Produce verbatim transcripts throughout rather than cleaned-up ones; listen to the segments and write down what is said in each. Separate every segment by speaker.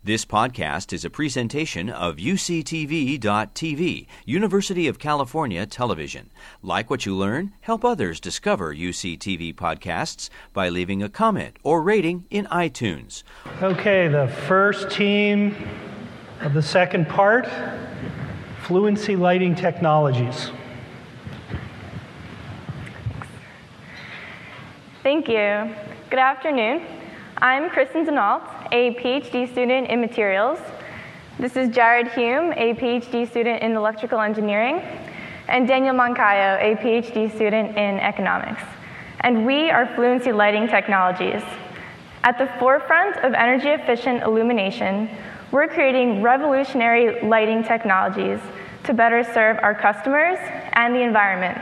Speaker 1: This podcast is a presentation of U C T V dot T V, University of California Television. Like what you learn? Help others discover U C T V podcasts by leaving a comment or rating in iTunes.
Speaker 2: Okay, the first team of the second part, Fluency Lighting Technologies.
Speaker 3: Thank you. Good afternoon. I'm Kristen Denault, a PhD student in materials. This is Jared Hume, a PhD student in electrical engineering, and Daniel Moncayo, a PhD student in economics. And we are Fluency Lighting Technologies. At the forefront of energy-efficient illumination, we're creating revolutionary lighting technologies to better serve our customers and the environment.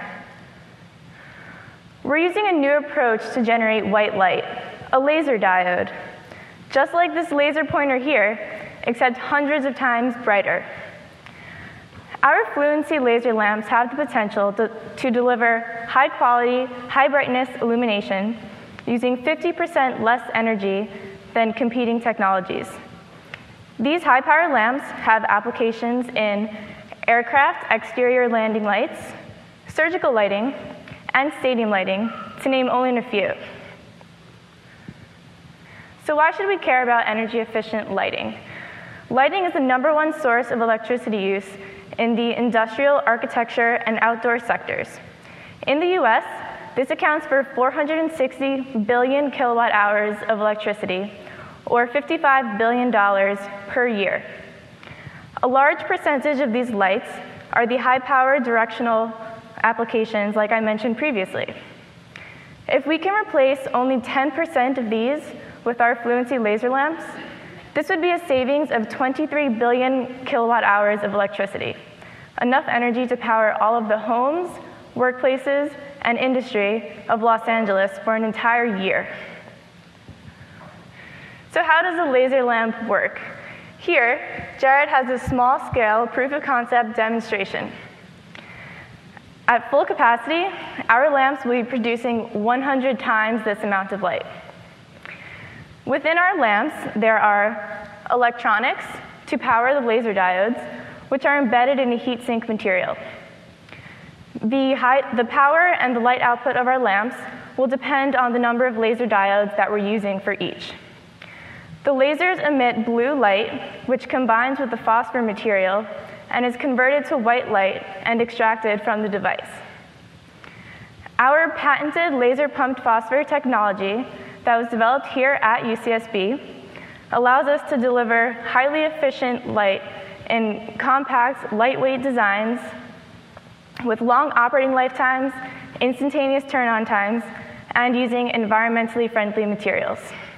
Speaker 3: We're using a new approach to generate white light, a laser diode, just like this laser pointer here, except hundreds of times brighter. Our Fluency laser lamps have the potential to, to deliver high-quality, high-brightness illumination using fifty percent less energy than competing technologies. These high-power lamps have applications in aircraft exterior landing lights, surgical lighting, and stadium lighting, to name only a few. So why should we care about energy-efficient lighting? Lighting is the number one source of electricity use in the industrial, architecture, and outdoor sectors. In the U S, this accounts for four hundred sixty billion kilowatt hours of electricity, or fifty-five billion dollars per year. A large percentage of these lights are the high-power directional applications like I mentioned previously. If we can replace only ten percent of these with our Fluency laser lamps, this would be a savings of twenty-three billion kilowatt hours of electricity, enough energy to power all of the homes, workplaces, and industry of Los Angeles for an entire year. So how does a laser lamp work? Here, Jared has a small-scale proof-of-concept demonstration. At full capacity, our lamps will be producing one hundred times this amount of light. Within our lamps, there are electronics to power the laser diodes, which are embedded in a heat sink material. The, high, the power and the light output of our lamps will depend on the number of laser diodes that we're using for each. The lasers emit blue light, which combines with the phosphor material and is converted to white light and extracted from the device. Our patented laser-pumped phosphor technology that was developed here at U C S B allows us to deliver highly efficient light in compact, lightweight designs with long operating lifetimes, instantaneous turn-on times, and using environmentally friendly materials.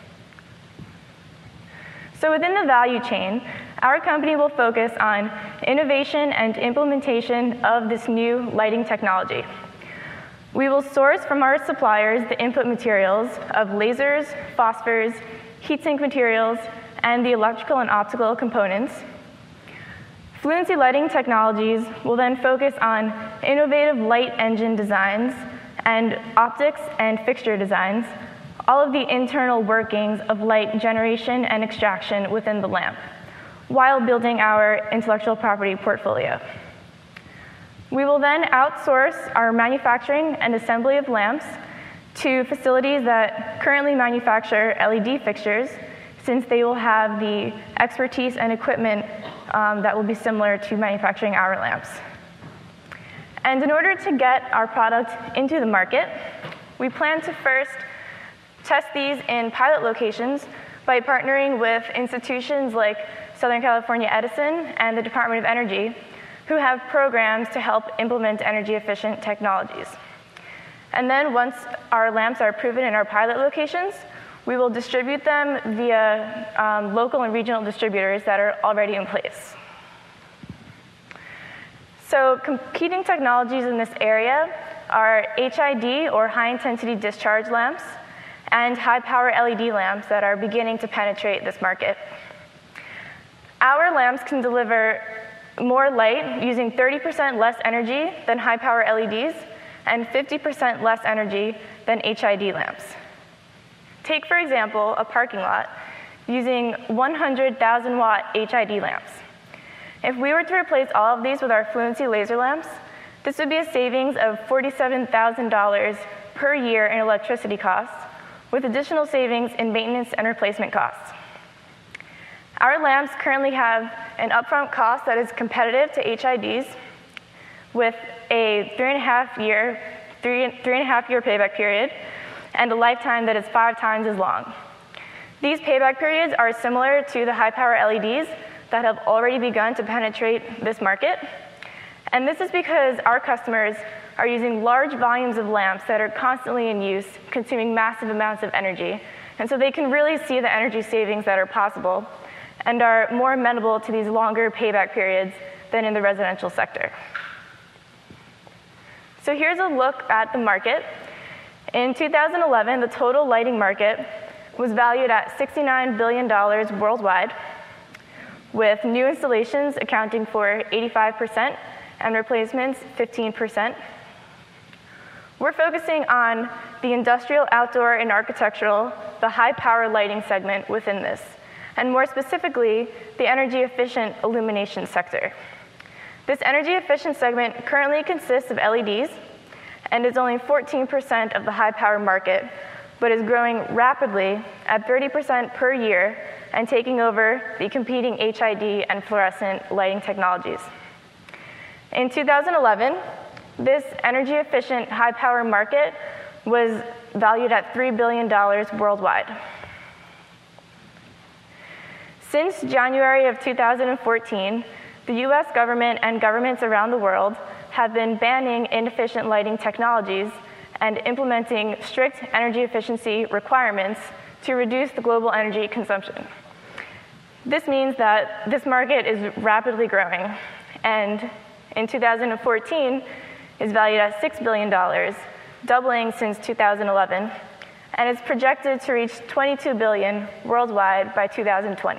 Speaker 3: So within the value chain, our company will focus on innovation and implementation of this new lighting technology. We will source from our suppliers the input materials of lasers, phosphors, heatsink materials, and the electrical and optical components. Fluency Lighting Technologies will then focus on innovative light engine designs and optics and fixture designs, all of the internal workings of light generation and extraction within the lamp, while building our intellectual property portfolio. We will then outsource our manufacturing and assembly of lamps to facilities that currently manufacture L E D fixtures, since they will have the expertise and equipment um, that will be similar to manufacturing our lamps. And in order to get our product into the market, we plan to first test these in pilot locations by partnering with institutions like Southern California Edison and the Department of Energy, who have programs to help implement energy-efficient technologies. And then once our lamps are proven in our pilot locations, we will distribute them via um, local and regional distributors that are already in place. So competing technologies in this area are H I D, or high-intensity discharge lamps, and high-power L E D lamps that are beginning to penetrate this market. Our lamps can deliver more light using thirty percent less energy than high-power L E Ds and fifty percent less energy than H I D lamps. Take, for example, a parking lot. using one hundred thousand watt H I D lamps. If we were to replace all of these with our Fluency laser lamps, this would be a savings of forty-seven thousand dollars per year in electricity costs, with additional savings in maintenance and replacement costs. Our lamps currently have an upfront cost that is competitive to H I Ds, with a three and a half year, three, three and a half year payback period, and a lifetime that is five times as long. These payback periods are similar to the high power L E Ds that have already begun to penetrate this market. And this is because our customers are using large volumes of lamps that are constantly in use, consuming massive amounts of energy. And so they can really see the energy savings that are possible and are more amenable to these longer payback periods than in the residential sector. So here's a look at the market. In two thousand eleven, the total lighting market was valued at sixty-nine billion dollars worldwide, with new installations accounting for eighty-five percent and replacements fifteen percent. We're focusing on the industrial, outdoor, and architectural, the high-power lighting segment within this, and more specifically, the energy-efficient illumination sector. This energy-efficient segment currently consists of L E Ds and is only fourteen percent of the high-power market, but is growing rapidly at thirty percent per year and taking over the competing H I D and fluorescent lighting technologies. In two thousand eleven, this energy-efficient high-power market was valued at three billion dollars worldwide. Since January of two thousand fourteen, the U S government and governments around the world have been banning inefficient lighting technologies and implementing strict energy efficiency requirements to reduce the global energy consumption. This means that this market is rapidly growing, and in two thousand fourteen is valued at six billion dollars, doubling since two thousand eleven, and is projected to reach twenty-two billion dollars worldwide by two thousand twenty.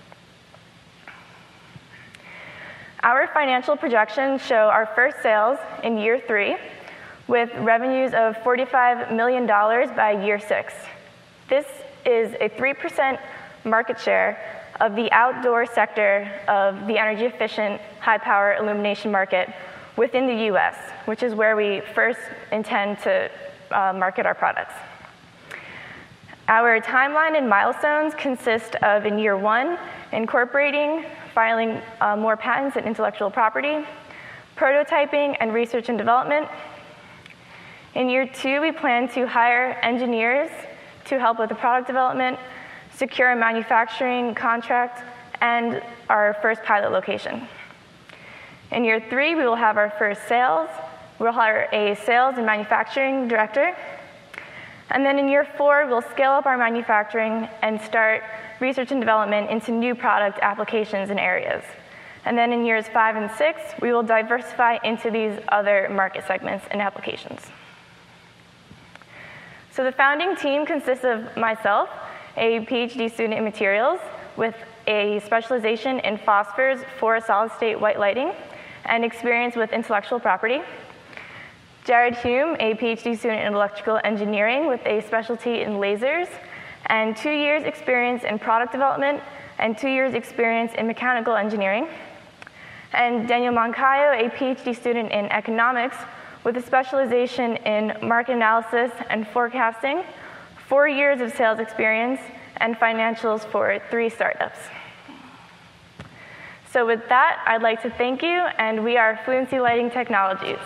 Speaker 3: Our financial projections show our first sales in year three, with revenues of forty-five million dollars by year six. This is a three percent market share of the outdoor sector of the energy-efficient, high-power illumination market within the U S, which is where we first intend to uh, market our products. Our timeline and milestones consist of, in year one, incorporating, filing uh, more patents and intellectual property, prototyping and research and development. In year two, we plan to hire engineers to help with the product development, secure a manufacturing contract, and our first pilot location. In year three, we will have our first sales. We'll hire a sales and manufacturing director. And then in year four, we'll scale up our manufacturing and start research and development into new product applications and areas. And then in years five and six, we will diversify into these other market segments and applications. So the founding team consists of myself, a PhD student in materials with a specialization in phosphors for solid-state white lighting and experience with intellectual property. Jared Hume, a PhD student in electrical engineering with a specialty in lasers and two years experience in product development and two years experience in mechanical engineering. And Daniel Moncayo, a PhD student in economics with a specialization in market analysis and forecasting, four years of sales experience, and financials for three startups. So with that, I'd like to thank you, and we are Fluency Lighting Technologies.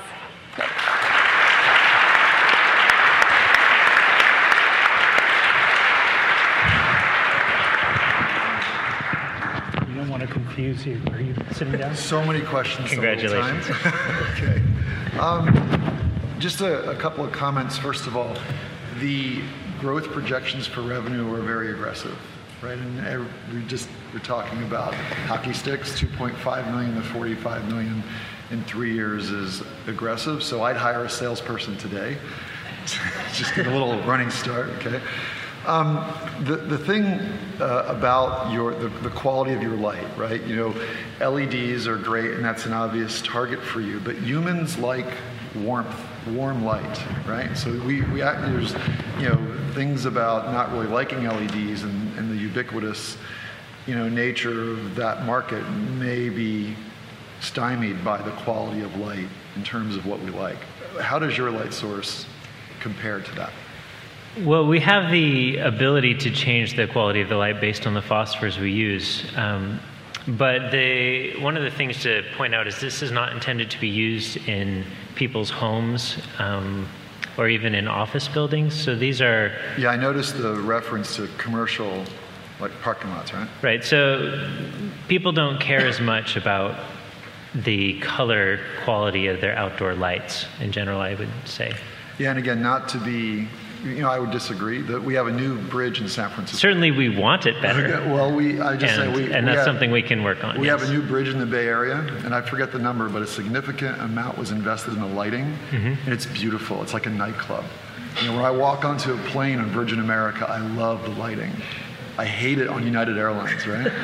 Speaker 2: You don't want to confuse you. Are you sitting down?
Speaker 4: So many questions.
Speaker 5: Congratulations.
Speaker 4: Okay. Um, just a, a couple of comments. First of all, the growth projections for revenue were very aggressive, right? And every, we just were talking about hockey sticks, two point five million to forty-five million in three years is aggressive. So I'd hire a salesperson today. Just get a little running start, okay? Um, the, the thing uh, about your the, the quality of your light, right? You know, L E Ds are great, and that's an obvious target for you. But humans like warmth warm light, right? So we, we act, there's, you know, things about not really liking L E Ds and, and the ubiquitous, you know, nature of that market may be stymied by the quality of light in terms of what we like. How does your light source compare to that?
Speaker 5: Well, we have the ability to change the quality of the light based on the phosphors we use. Um, but the, one of the things to point out is this is not intended to be used in people's homes um, or even in office buildings. So these are...
Speaker 4: Yeah, I noticed the reference to commercial, like parking lots, right?
Speaker 5: Right. So people don't care as much about the color quality of their outdoor lights in general, I would say.
Speaker 4: Yeah, and again, not to be... You know, I would disagree that we have a new bridge in San Francisco.
Speaker 5: Certainly, we want it better.
Speaker 4: Okay, well, we I just
Speaker 5: and,
Speaker 4: say we
Speaker 5: and
Speaker 4: we
Speaker 5: that's
Speaker 4: have,
Speaker 5: something we can work on.
Speaker 4: We
Speaker 5: yes.
Speaker 4: have a new bridge in the Bay Area, and I forget the number, but a significant amount was invested in the lighting, mm-hmm. and it's beautiful. It's like a nightclub. You know, when I walk onto a plane on Virgin America, I love the lighting. I hate it on United Airlines, right?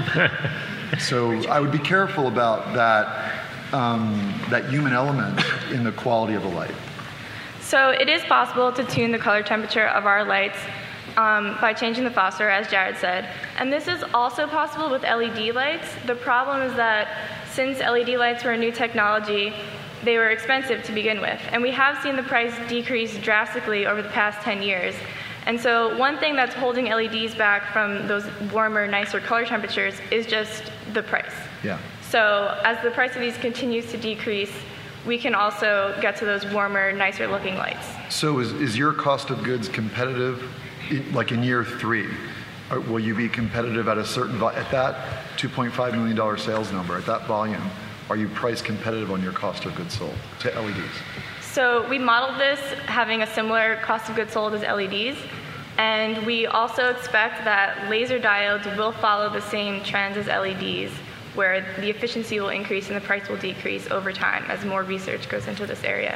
Speaker 4: So I would be careful about that um, that human element in the quality of the light.
Speaker 3: So it is possible to tune the color temperature of our lights um, by changing the phosphor, as Jared said. And this is also possible with L E D lights. The problem is that since L E D lights were a new technology, they were expensive to begin with. And we have seen the price decrease drastically over the past ten years. And so one thing that's holding L E Ds back from those warmer, nicer color temperatures is just the price.
Speaker 4: Yeah.
Speaker 3: So as the price of these continues to decrease, we can also get to those warmer, nicer looking lights.
Speaker 4: So is, is your cost of goods competitive, in, like in year three? Or will you be competitive at a certain, vo- at that two point five million dollars sales number, at that volume, are you price competitive on your cost of goods sold to L E Ds?
Speaker 3: So we modeled this having a similar cost of goods sold as L E Ds. And we also expect that laser diodes will follow the same trends as L E Ds, where the efficiency will increase and the price will decrease over time as more research goes into this area.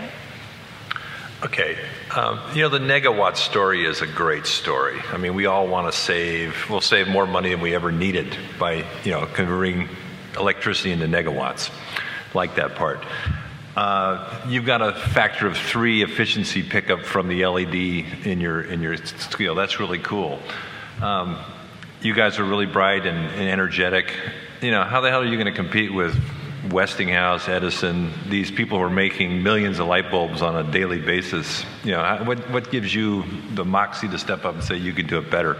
Speaker 6: Okay, um, you know, the negawatt story is a great story. I mean, we all want to save, we'll save more money than we ever needed by, you know, converting electricity into negawatts, like that part. Uh, you've got a factor of three efficiency pickup from the L E D in your in your scale. That's really cool. Um, you guys are really bright and, and energetic. You know, how the hell are you going to compete with Westinghouse, Edison, these people who are making millions of light bulbs on a daily basis? You know, what what gives you the moxie to step up and say you could do it better?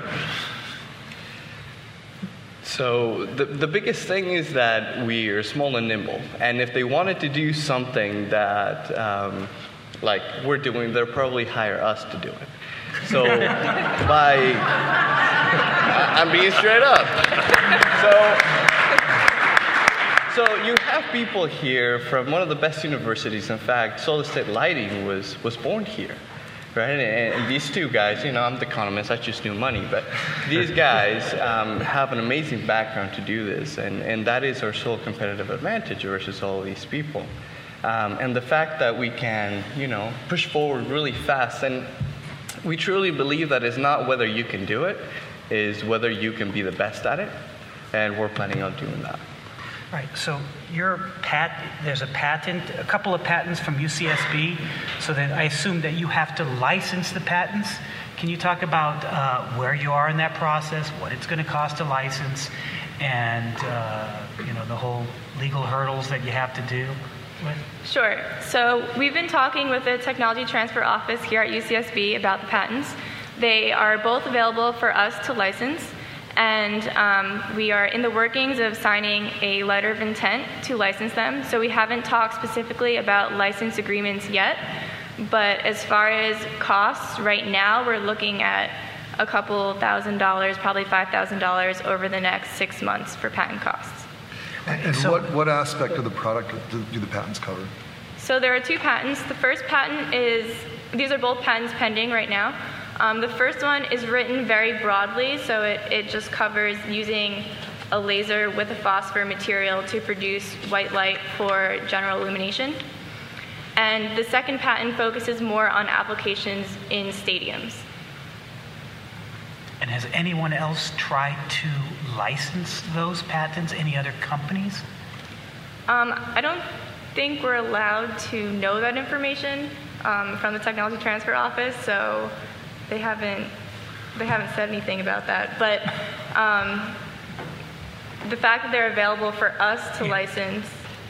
Speaker 7: So the, the biggest thing is that we are small and nimble. And if they wanted to do something that, um, like we're doing, they'll probably hire us to do it. So by, I'm being straight up. So, so you have people here from one of the best universities. In fact, Solid State Lighting was, was born here. Right, and, and these two guys, you know, I'm the economist, I just knew money, but these guys um, have an amazing background to do this, and, and that is our sole competitive advantage versus all these people. Um, and the fact that we can, you know, push forward really fast, and we truly believe that it's not whether you can do it, is whether you can be the best at it, and we're planning on doing that.
Speaker 8: Right, so your pat, there's a patent, a couple of patents from U C S B, so that I assume that you have to license the patents. Can you talk about uh, where you are in that process, what it's going to cost to license, and uh, you know, the whole legal hurdles that you have to do with?
Speaker 3: Sure. So we've been talking with the Technology Transfer Office here at U C S B about the patents. They are both available for us to license. And um, we are in the workings of signing a letter of intent to license them. So we haven't talked specifically about license agreements yet. But as far as costs, right now we're looking at a couple thousand dollars, probably five thousand dollars over the next six months for patent costs.
Speaker 4: And, and so, what, what aspect of the product do, do the patents cover?
Speaker 3: So there are two patents. The first patent is, these are both patents pending right now. Um, the first one is written very broadly, so it, it just covers using a laser with a phosphor material to produce white light for general illumination. And the second patent focuses more on applications in stadiums.
Speaker 8: And has anyone else tried to license those patents? Any other companies?
Speaker 3: Um, I don't think we're allowed to know that information. um, from the Technology Transfer Office, so they haven't they haven't said anything about that. But um, the fact that they're available for us to license,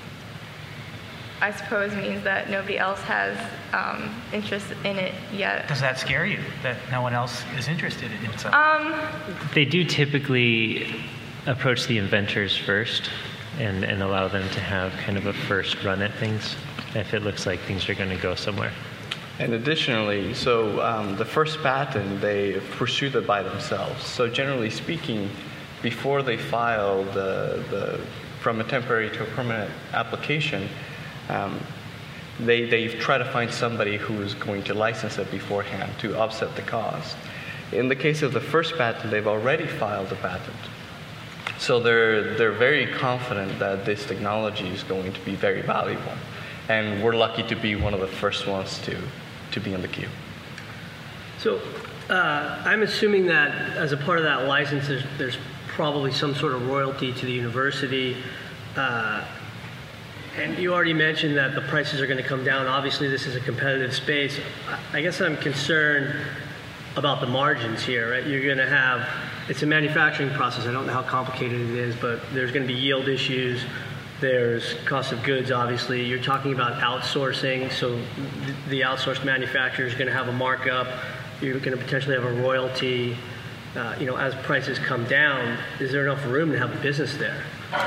Speaker 3: I suppose, means that nobody else has um, interest in it yet.
Speaker 8: Does that scare you, that no one else is interested in it?
Speaker 3: Um,
Speaker 5: They do typically approach the inventors first and, and allow them to have kind of a first run at things if it looks like things are going to go somewhere.
Speaker 7: And additionally, so um, the first patent, they pursued it by themselves. So generally speaking, before they file the, the from a temporary to a permanent application, um, they, they try to find somebody who is going to license it beforehand to offset the cost. In the case of the first patent, they've already filed the patent. So they're, they're very confident that this technology is going to be very valuable. And we're lucky to be one of the first ones to, to be in the queue.
Speaker 9: So uh, I'm assuming that as a part of that license, there's, there's probably some sort of royalty to the university. Uh, and you already mentioned that the prices are going to come down. Obviously, this is a competitive space. I guess I'm concerned about the margins here, right? You're going to have, it's a manufacturing process. I don't know how complicated it is, but there's going to be yield issues. There's cost of goods, obviously. You're talking about outsourcing, so the outsourced manufacturer is going to have a markup. You're going to potentially have a royalty. Uh, you know, as prices come down, is there enough room to have a business there?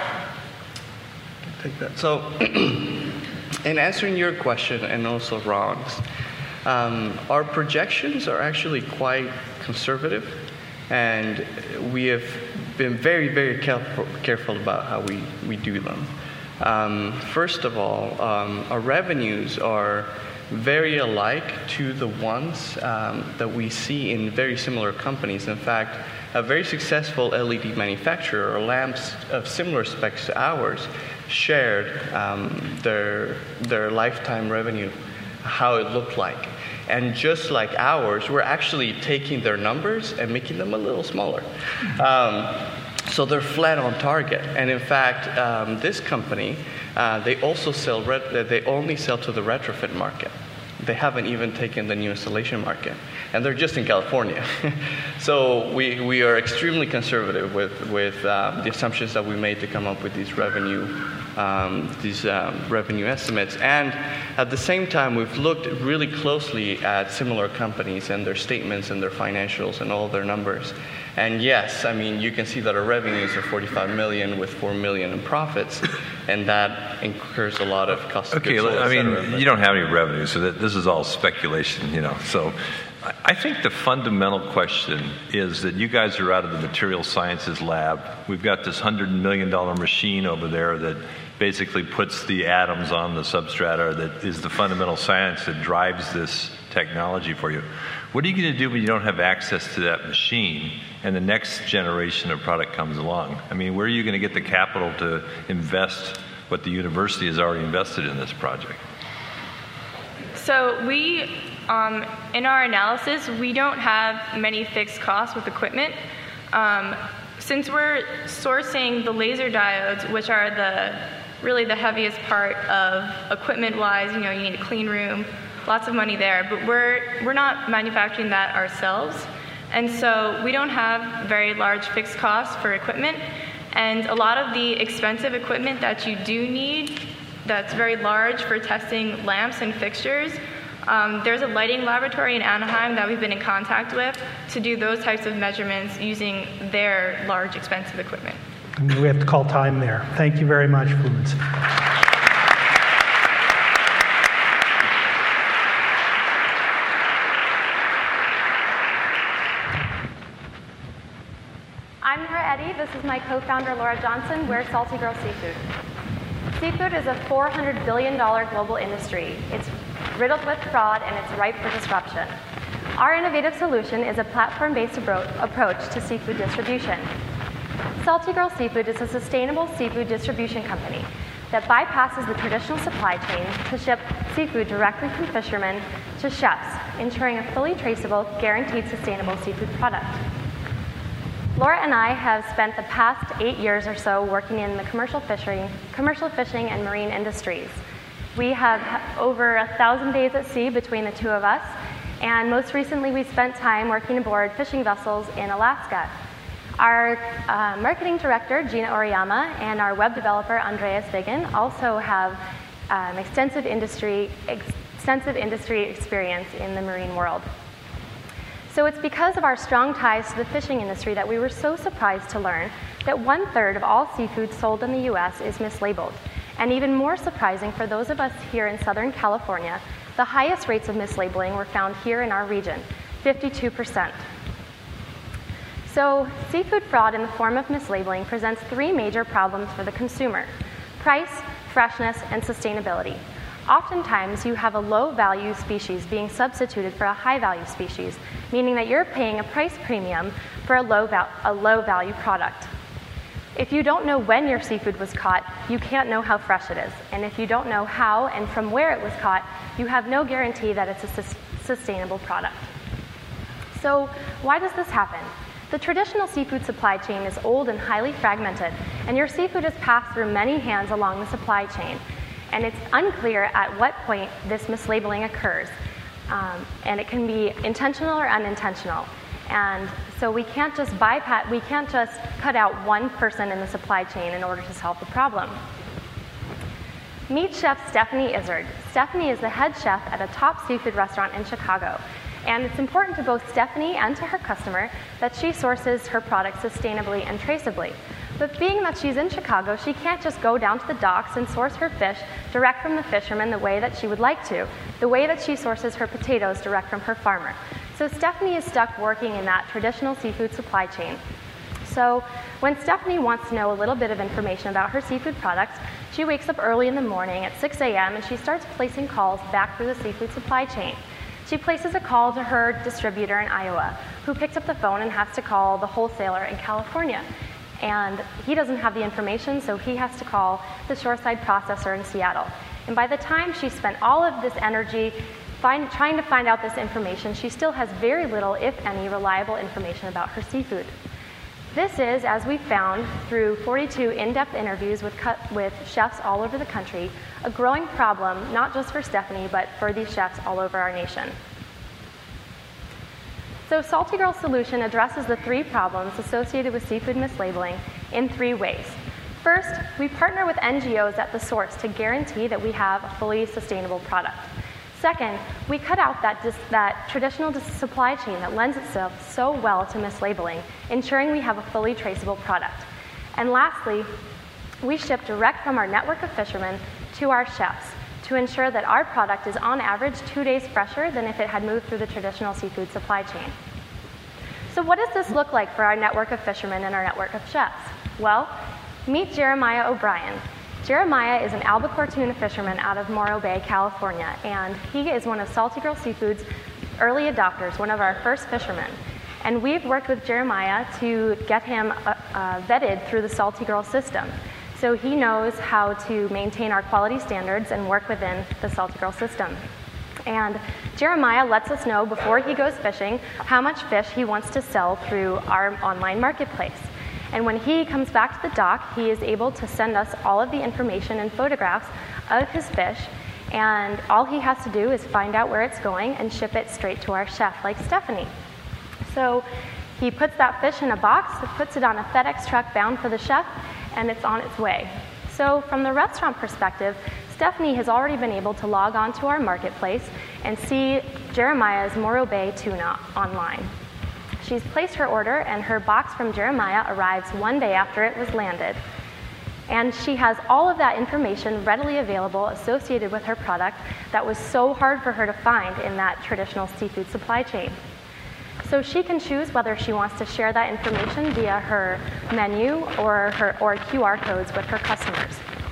Speaker 7: Take that. So, in answering your question and also Ron's, um, our projections are actually quite conservative, and we have been very, very careful, careful about how we, we do them. Um, first of all, um, our revenues are very alike to the ones um, that we see in very similar companies. In fact, a very successful L E D manufacturer or lamps of similar specs to ours shared um, their, their lifetime revenue, how it looked like. And just like ours, we're actually taking their numbers and making them a little smaller. Um, so they're flat on target. And in fact, um, this company, uh, they also sell, ret- they only sell to the retrofit market. They haven't even taken the new installation market. And they're just in California. So we, we are extremely conservative with, with uh, the assumptions that we made to come up with these revenue Um, these um, revenue estimates. And at the same time, we've looked really closely at similar companies and their statements and their financials and all their numbers. And yes, I mean, you can see that our revenues are forty-five million dollars with four million dollars in profits, and that incurs a lot of cost of
Speaker 6: Okay,
Speaker 7: goods sold,
Speaker 6: I mean,
Speaker 7: et cetera.
Speaker 6: you don't have any revenue, so that, this is all speculation, you know. So I think the fundamental question is that you guys are out of the material sciences lab. We've got this one hundred million dollars machine over there that basically puts the atoms on the substrata, that is the fundamental science that drives this technology for you. What are you going to do when you don't have access to that machine and the next generation of product comes along? I mean, where are you going to get the capital to invest what the university has already invested in this project?
Speaker 3: So we, um, in our analysis, we don't have many fixed costs with equipment. Um, since we're sourcing the laser diodes, which are the really the heaviest part of equipment-wise, you know, you need a clean room, lots of money there, but we're we're not manufacturing that ourselves, and so we don't have very large fixed costs for equipment, and a lot of the expensive equipment that you do need, that's very large for testing lamps and fixtures. Um, there's a lighting laboratory in Anaheim that we've been in contact with to do those types of measurements using their large, expensive equipment.
Speaker 2: And we have to call time there. Thank you very much, Fluence.
Speaker 10: I'm Nora Eddy. This is my co-founder, Laura Johnson. We're Salty Girl Seafood. Seafood is a four hundred billion dollars global industry. It's riddled with fraud and it's ripe for disruption. Our innovative solution is a platform-based abro- approach to seafood distribution. Salty Girl Seafood is a sustainable seafood distribution company that bypasses the traditional supply chain to ship seafood directly from fishermen to chefs, ensuring a fully traceable, guaranteed sustainable seafood product. Laura and I have spent the past eight years or so working in the commercial fishing, commercial fishing and marine industries. We have over a thousand days at sea between the two of us, and most recently we spent time working aboard fishing vessels in Alaska. Our uh, marketing director, Gina Oriyama, and our web developer, Andreas Vigan, also have um, extensive industry, extensive industry experience in the marine world. So it's because of our strong ties to the fishing industry that we were so surprised to learn that one-third of all seafood sold in the U S is mislabeled. And even more surprising for those of us here in Southern California, the highest rates of mislabeling were found here in our region, fifty-two percent. So seafood fraud in the form of mislabeling presents three major problems for the consumer: price, freshness, and sustainability. Oftentimes, you have a low-value species being substituted for a high-value species, meaning that you're paying a price premium for a low-val- a low-value product. If you don't know when your seafood was caught, you can't know how fresh it is. And if you don't know how and from where it was caught, you have no guarantee that it's a sus- sustainable product. So why does this happen? The traditional seafood supply chain is old and highly fragmented, and your seafood is passed through many hands along the supply chain. And it's unclear at what point this mislabeling occurs. Um, and it can be intentional or unintentional. And so we can't just bypass, we can't just cut out one person in the supply chain in order to solve the problem. Meet Chef Stephanie Izzard. Stephanie is the head chef at a top seafood restaurant in Chicago. And it's important to both Stephanie and to her customer that she sources her products sustainably and traceably. But being that she's in Chicago, she can't just go down to the docks and source her fish direct from the fisherman the way that she would like to, the way that she sources her potatoes direct from her farmer. So Stephanie is stuck working in that traditional seafood supply chain. So when Stephanie wants to know a little bit of information about her seafood products, she wakes up early in the morning at six a.m. and she starts placing calls back through the seafood supply chain. She places a call to her distributor in Iowa, who picks up the phone and has to call the wholesaler in California. And he doesn't have the information, so he has to call the shoreside processor in Seattle. And by the time she spent all of this energy find, trying to find out this information, she still has very little, if any, reliable information about her seafood. This is, as we found through forty-two in-depth interviews with, cu- with chefs all over the country, a growing problem, not just for Stephanie, but for these chefs all over our nation. So Salty Girl Solution addresses the three problems associated with seafood mislabeling in three ways. First, we partner with N G Os at the source to guarantee that we have a fully sustainable product. Second, we cut out that, dis- that traditional dis- supply chain that lends itself so well to mislabeling, ensuring we have a fully traceable product. And lastly, we ship direct from our network of fishermen to our chefs to ensure that our product is on average two days fresher than if it had moved through the traditional seafood supply chain. So what does this look like for our network of fishermen and our network of chefs? Well, meet Jeremiah O'Brien. Jeremiah is an albacore tuna fisherman out of Morro Bay, California, and he is one of Salty Girl Seafood's early adopters, one of our first fishermen. And we've worked with Jeremiah to get him uh, uh, vetted through the Salty Girl system. So he knows how to maintain our quality standards and work within the Salty Girl system. And Jeremiah lets us know before he goes fishing how much fish he wants to sell through our online marketplace. And when he comes back to the dock, he is able to send us all of the information and photographs of his fish, and all he has to do is find out where it's going and ship it straight to our chef, like Stephanie. So he puts that fish in a box, puts it on a FedEx truck bound for the chef, and it's on its way. So from the restaurant perspective, Stephanie has already been able to log on to our marketplace and see Jeremiah's Morro Bay tuna online. She's placed her order, and her box from Jeremiah arrives one day after it was landed. And she has all of that information readily available associated with her product that was so hard for her to find in that traditional seafood supply chain. So she can choose whether she wants to share that information via her menu or her or Q R codes with her customers.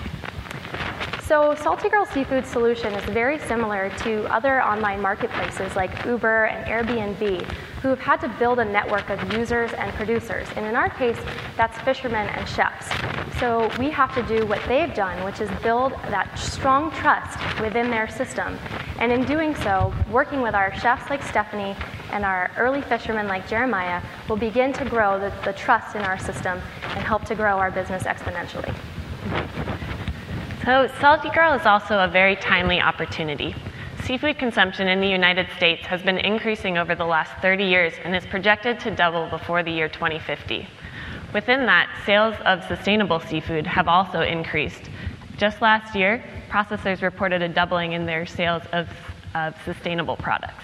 Speaker 10: So Salty Girl Seafood Solution is very similar to other online marketplaces like Uber and Airbnb, who have had to build a network of users and producers. And in our case, that's fishermen and chefs. So we have to do what they've done, which is build that strong trust within their system. And in doing so, working with our chefs like Stephanie and our early fishermen like Jeremiah will begin to grow the, the trust in our system and help to grow our business exponentially.
Speaker 11: So Salty Girl is also a very timely opportunity. Seafood consumption in the United States has been increasing over the last thirty years and is projected to double before the year twenty fifty. Within that, sales of sustainable seafood have also increased. Just last year, processors reported a doubling in their sales of, of sustainable products.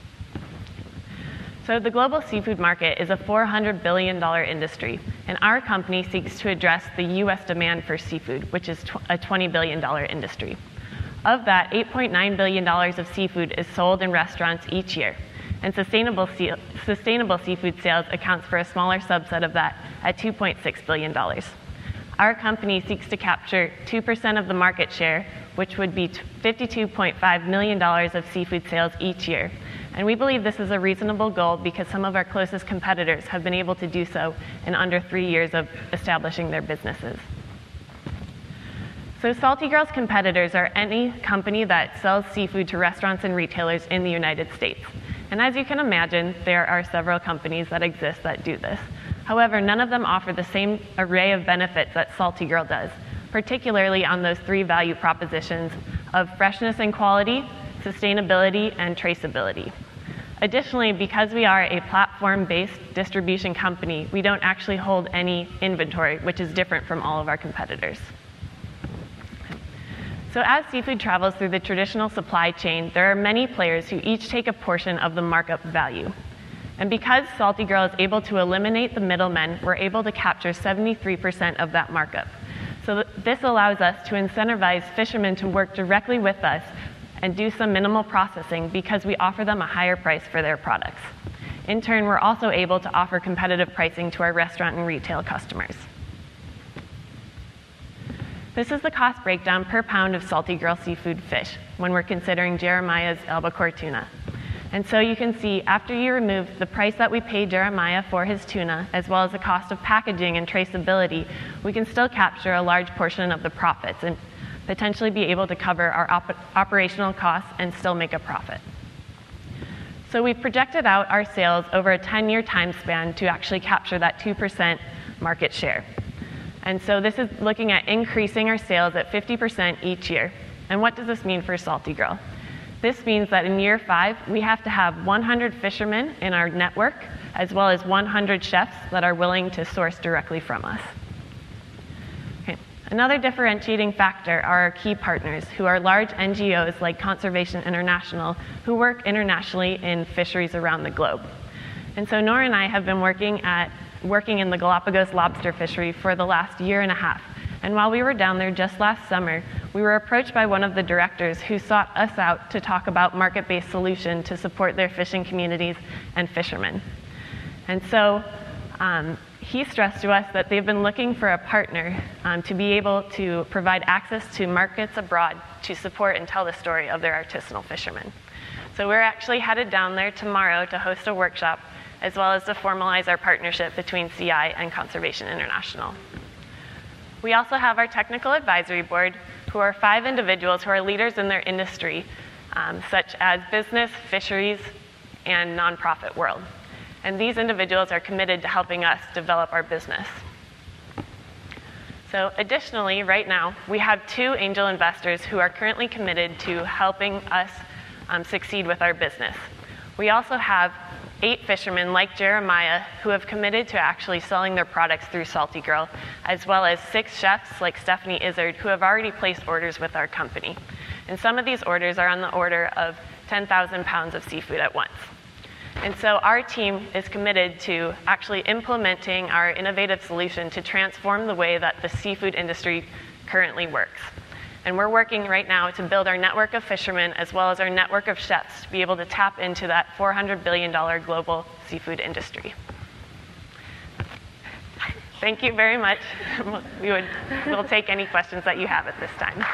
Speaker 11: So the global seafood market is a four hundred billion dollars industry, and our company seeks to address the U S demand for seafood, which is a twenty billion dollars industry. Of that, eight point nine billion dollars of seafood is sold in restaurants each year, and sustainable, sea- sustainable seafood sales accounts for a smaller subset of that at two point six billion dollars. Our company seeks to capture two percent of the market share, which would be fifty-two point five million dollars of seafood sales each year. And we believe this is a reasonable goal because some of our closest competitors have been able to do so in under three years of establishing their businesses. So Salty Girl's competitors are any company that sells seafood to restaurants and retailers in the United States. And as you can imagine, there are several companies that exist that do this. However, none of them offer the same array of benefits that Salty Girl does, particularly on those three value propositions of freshness and quality, sustainability, and traceability. Additionally, because we are a platform-based distribution company, we don't actually hold any inventory, which is different from all of our competitors. So as seafood travels through the traditional supply chain, there are many players who each take a portion of the markup value. And because Salty Girl is able to eliminate the middlemen, we're able to capture seventy-three percent of that markup. So th- this allows us to incentivize fishermen to work directly with us and do some minimal processing because we offer them a higher price for their products. In turn, we're also able to offer competitive pricing to our restaurant and retail customers. This is the cost breakdown per pound of Salty Girl seafood fish when we're considering Jeremiah's albacore tuna. And so you can see after you remove the price that we paid Jeremiah for his tuna, as well as the cost of packaging and traceability, we can still capture a large portion of the profits and potentially be able to cover our op- operational costs and still make a profit. So we've projected out our sales over a ten-year time span to actually capture that two percent market share. And so this is looking at increasing our sales at fifty percent each year. And what does this mean for Salty Girl? This means that in year five, we have to have one hundred fishermen in our network, as well as one hundred chefs that are willing to source directly from us. Okay. Another differentiating factor are our key partners, who are large N G Os like Conservation International, who work internationally in fisheries around the globe. And so Nora and I have been working at working in the Galapagos lobster fishery for the last year and a half. And while we were down there just last summer, we were approached by one of the directors who sought us out to talk about market-based solution to support their fishing communities and fishermen. And so um, he stressed to us that they've been looking for a partner um, to be able to provide access to markets abroad to support and tell the story of their artisanal fishermen. So we're actually headed down there tomorrow to host a workshop, as well as to formalize our partnership between C I and Conservation International. We also have our technical advisory board, who are five individuals who are leaders in their industry, um, such as business, fisheries, and nonprofit world. And these individuals are committed to helping us develop our business. So additionally, right now, we have two angel investors who are currently committed to helping us um, succeed with our business. We also have eight fishermen like Jeremiah who have committed to actually selling their products through Salty Girl, as well as six chefs like Stephanie Izzard who have already placed orders with our company. And some of these orders are on the order of ten thousand pounds of seafood at once. And so our team is committed to actually implementing our innovative solution to transform the way that the seafood industry currently works. And we're working right now to build our network of fishermen as well as our network of chefs to be able to tap into that four hundred billion dollars global seafood industry. Thank you very much. We would, we'll take any questions that you have at this time.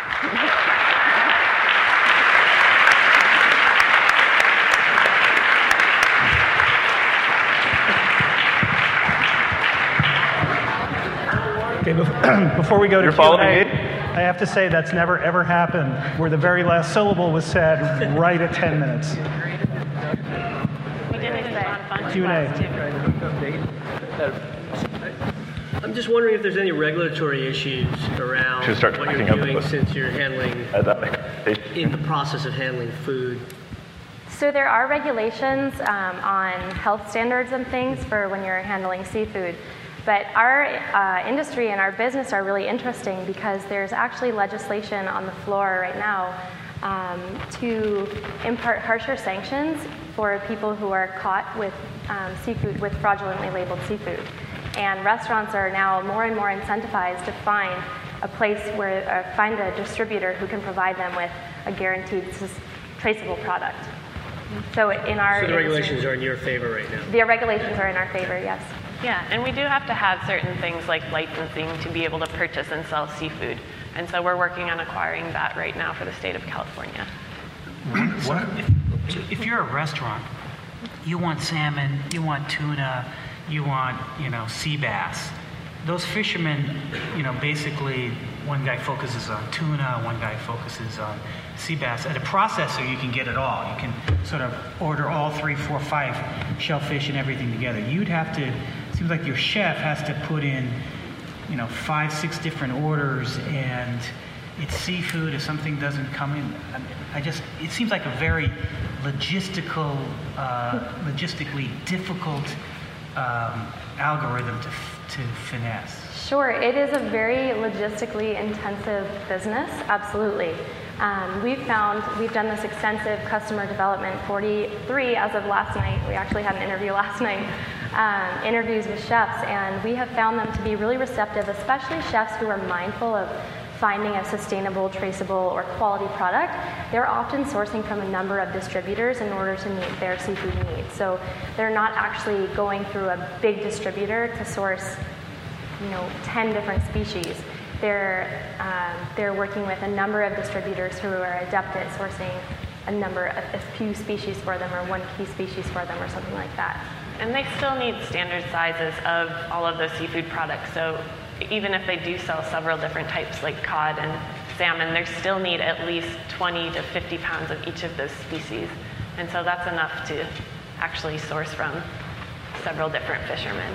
Speaker 2: Okay, before we go to
Speaker 12: You're
Speaker 2: Q and A,
Speaker 12: following me?
Speaker 2: I have to say that's never ever happened where the very last syllable was said right at ten minutes.
Speaker 11: We did it a bunch
Speaker 2: Q and A.
Speaker 9: I'm just wondering if there's any regulatory issues around
Speaker 12: Should start
Speaker 9: what you're
Speaker 12: packing up
Speaker 9: doing
Speaker 12: with-
Speaker 9: since you're handling,
Speaker 12: Uh, that makes-
Speaker 9: in the process of handling food.
Speaker 3: So there are regulations um, on health standards and things for when you're handling seafood. But our uh, industry and our business are really interesting because there's actually legislation on the floor right now um, to impart harsher sanctions for people who are caught with um, seafood, with fraudulently labeled seafood. And restaurants are now more and more incentivized to find a place where, uh, find a distributor who can provide them with a guaranteed traceable product. So in our
Speaker 9: So the
Speaker 3: industry-
Speaker 9: regulations are in your favor right now?
Speaker 3: The regulations are in our favor, yes.
Speaker 11: Yeah, and we do have to have certain things like licensing to be able to purchase and sell seafood. And so we're working on acquiring that right now for the state of California.
Speaker 8: So if, if you're a restaurant, you want salmon, you want tuna, you want, you know, sea bass. Those fishermen, you know, basically one guy focuses on tuna, one guy focuses on sea bass. At a processor, you can get it all. You can sort of order all three, four, five shellfish and everything together. You'd have to, it seems like your chef has to put in, you know, five, six different orders, and it's seafood. If something doesn't come in, I, mean, I just, it seems like a very logistical, uh, logistically difficult um, algorithm to, to finesse.
Speaker 3: Sure, it is a very logistically intensive business, absolutely. Um, we've found, we've done this extensive customer development, forty-three as of last night. We actually had an interview last night, um, interviews with chefs, and we have found them to be really receptive, especially chefs who are mindful of finding a sustainable, traceable, or quality product. They're often sourcing from a number of distributors in order to meet their seafood needs. So they're not actually going through a big distributor to source, you know, ten different species. They're, um, they're working with a number of distributors who are adept at sourcing a number, a, a few species for them, or one key species for them, or something like that.
Speaker 11: And they still need standard sizes of all of those seafood products. So even if they do sell several different types like cod and salmon, they still need at least twenty to fifty pounds of each of those species. And so that's enough to actually source from several different fishermen.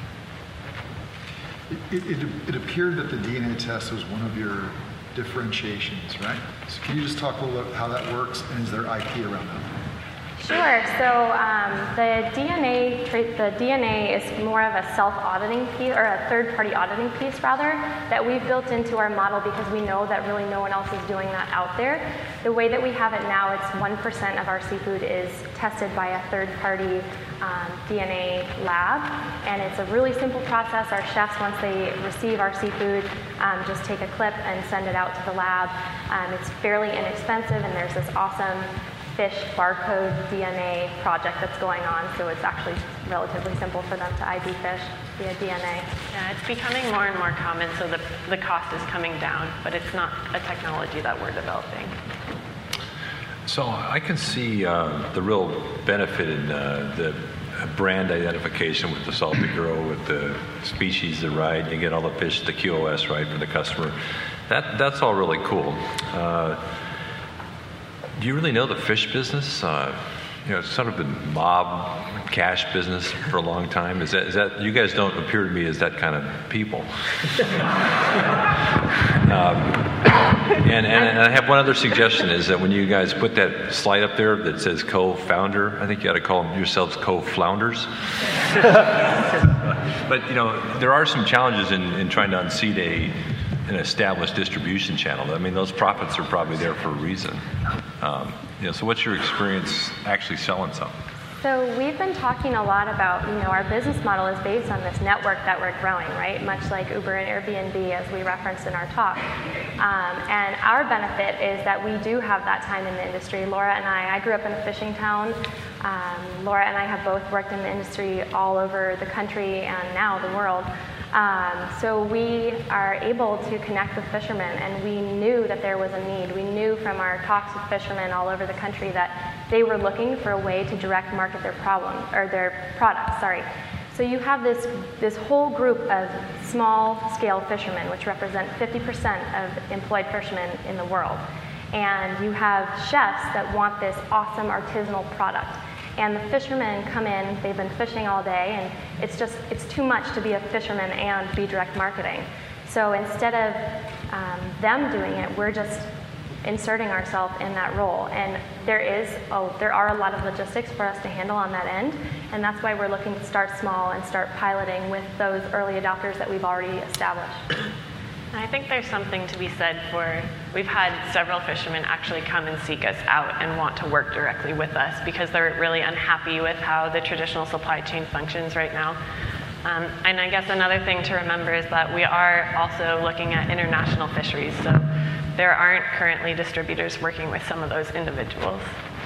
Speaker 4: It, it, it appeared that the D N A test was one of your differentiations, right? So can you just talk a little about how that works, and is there I P around that?
Speaker 3: Sure. So um, the D N A, the D N A is more of a self-auditing piece, or a third-party auditing piece, rather, that we've built into our model because we know that really no one else is doing that out there. The way that we have it now, it's one percent of our seafood is tested by a third-party um, D N A lab, and it's a really simple process. Our chefs, once they receive our seafood, um, just take a clip and send it out to the lab. Um, it's fairly inexpensive, and there's this awesome fish barcode D N A project that's going on, so it's actually relatively simple for them to I D fish via D N A.
Speaker 11: Yeah, it's becoming more and more common, so the, the cost is coming down, but it's not a technology that we're developing.
Speaker 6: So I can see uh, the real benefit in uh, the brand identification with the Salty Girl, with the species are right, you get all the fish, the Q O S right for the customer. That that's all really cool. Uh, Do you really know the fish business? Uh, you know, it's sort of been mob cash business for a long time. Is that, is that, you guys don't appear to me as that kind of people. um, and, and, and I have one other suggestion is that when you guys put that slide up there that says co-founder, I think you ought to call yourselves co-flounders. But, you know, there are some challenges in, in trying to unseat a an established distribution channel. I mean, those profits are probably there for a reason. Um, you know, so what's your experience actually selling something?
Speaker 3: So we've been talking a lot about, you know, our business model is based on this network that we're growing, right? Much like Uber and Airbnb, as we referenced in our talk. Um, and our benefit is that we do have that time in the industry. Laura and I, I grew up in a fishing town. Um, Laura and I have both worked in the industry all over the country and now the world. Um, so we are able to connect with fishermen, and we knew that there was a need. We knew from our talks with fishermen all over the country that they were looking for a way to direct market their problem or their products. Sorry. So you have this this whole group of small-scale fishermen, which represent fifty percent of employed fishermen in the world, and you have chefs that want this awesome artisanal product.
Speaker 10: And the fishermen come in, they've been fishing all day, and it's just, it's too much to be a fisherman and be direct marketing. So instead of um, them doing it, we're just inserting ourselves in that role. And there is, oh, there are a lot of logistics for us to handle on that end, and that's why we're looking to start small and start piloting with those early adopters that we've already established.
Speaker 11: I think there's something to be said for, we've had several fishermen actually come and seek us out and want to work directly with us because they're really unhappy with how the traditional supply chain functions right now. Um, and I guess another thing to remember is that we are also looking at international fisheries, so there aren't currently distributors working with some of those individuals.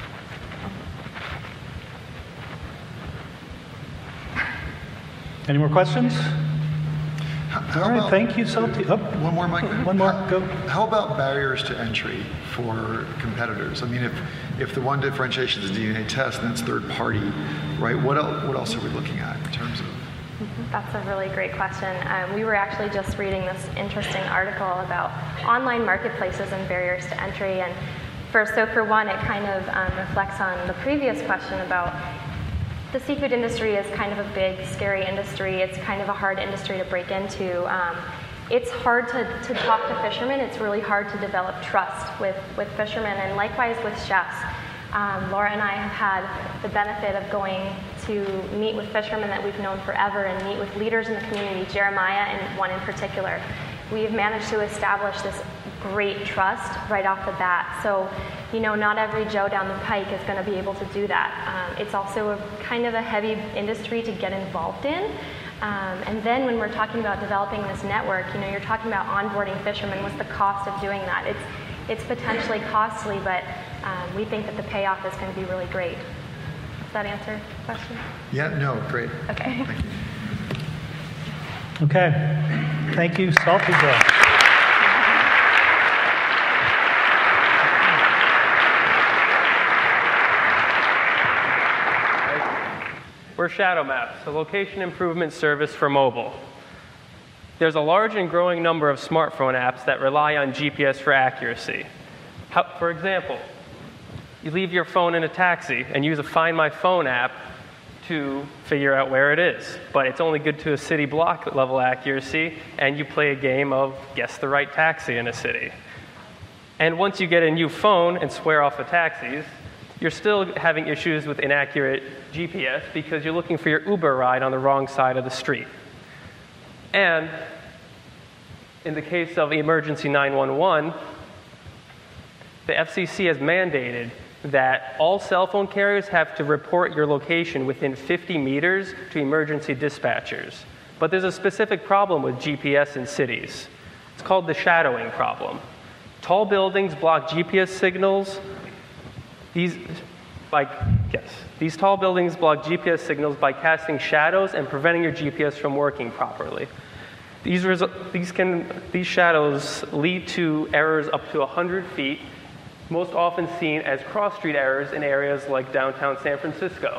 Speaker 2: Any more questions?
Speaker 4: How
Speaker 2: All right,
Speaker 4: about,
Speaker 2: thank you, Salty. Oh,
Speaker 4: one more, Mike.
Speaker 2: One more,
Speaker 4: how,
Speaker 2: go.
Speaker 4: How about barriers to entry for competitors? I mean, if if the one differentiation is a D N A test and it's third party, right? What else, what else are we looking at in terms of?
Speaker 10: That's a really great question. Um, we were actually just reading this interesting article about online marketplaces and barriers to entry. And for, so for one, it kind of um, reflects on the previous question about the seafood industry is kind of a big, scary industry. It's kind of a hard industry to break into. Um, it's hard to, to talk to fishermen. It's really hard to develop trust with, with fishermen, and likewise with chefs. Um, Laura and I have had the benefit of going to meet with fishermen that we've known forever and meet with leaders in the community, Jeremiah and one in particular. We've managed to establish this great trust right off the bat. So, you know, not every Joe down the pike is going to be able to do that. Um, it's also a kind of a heavy industry to get involved in. Um, and then when we're talking about developing this network, you know, you're talking about onboarding fishermen. What's the cost of doing that? It's it's potentially costly, but um, we think that the payoff is going to be really great. Does that answer the question?
Speaker 4: Yeah, no, great.
Speaker 10: Okay.
Speaker 4: Thank you.
Speaker 2: Okay. Thank you, Salty Girl.
Speaker 12: We're Shadow Maps, a location improvement service for mobile. There's a large and growing number of smartphone apps that rely on G P S for accuracy. How, for example, you leave your phone in a taxi and use a Find My Phone app to figure out where it is. But it's only good to a city block level accuracy, and you play a game of guess the right taxi in a city. And once you get a new phone and swear off the taxis, you're still having issues with inaccurate G P S because you're looking for your Uber ride on the wrong side of the street. And in the case of emergency nine one one, the F C C has mandated that all cell phone carriers have to report your location within fifty meters to emergency dispatchers. But there's a specific problem with G P S in cities. It's called the shadowing problem. Tall buildings block G P S signals. These, like, yes, these tall buildings block G P S signals by casting shadows and preventing your G P S from working properly. These, resu- these, can, these shadows lead to errors up to one hundred feet, most often seen as cross-street errors in areas like downtown San Francisco.